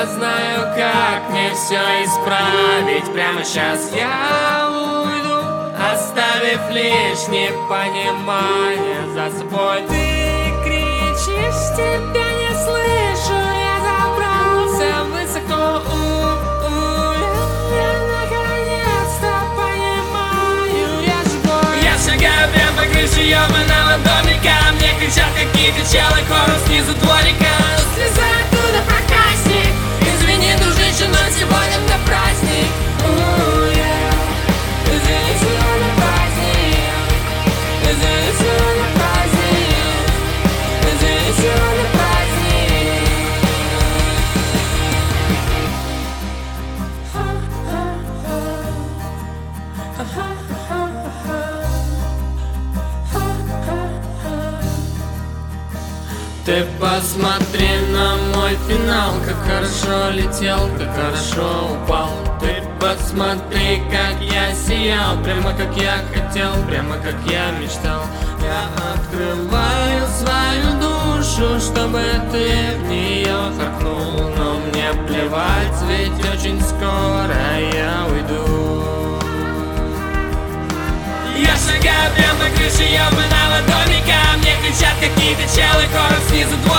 знаю, как мне все исправить. Прямо сейчас я уйду, оставив лишнее понимание за собой. Ты кричишь, тебя не слышу, я забрался высоко. Я наконец-то понимаю, я живой. Я шагаю прямо по крыше ёбаного домика. Мне кричат какие-то челы, хорус снизу дворика. Слезай оттуда, проказник. Извини, дружище, но сегодня на праздник. Извини, сегодня праздник. Извини, сегодня праздник. Извини, сегодня праздник. Ты посмотри на мой финал, как хорошо летел, как хорошо упал. Ты посмотри, как я сиял, прямо как я хотел, прямо как я мечтал. Я открываю свою душу, чтобы ты в нее харкнул. Но мне плевать, ведь очень скоро я уйду. Я шагаю прямо по крыше ёбаного домика. Мне кричат какие-то челы, хорус снизу двое.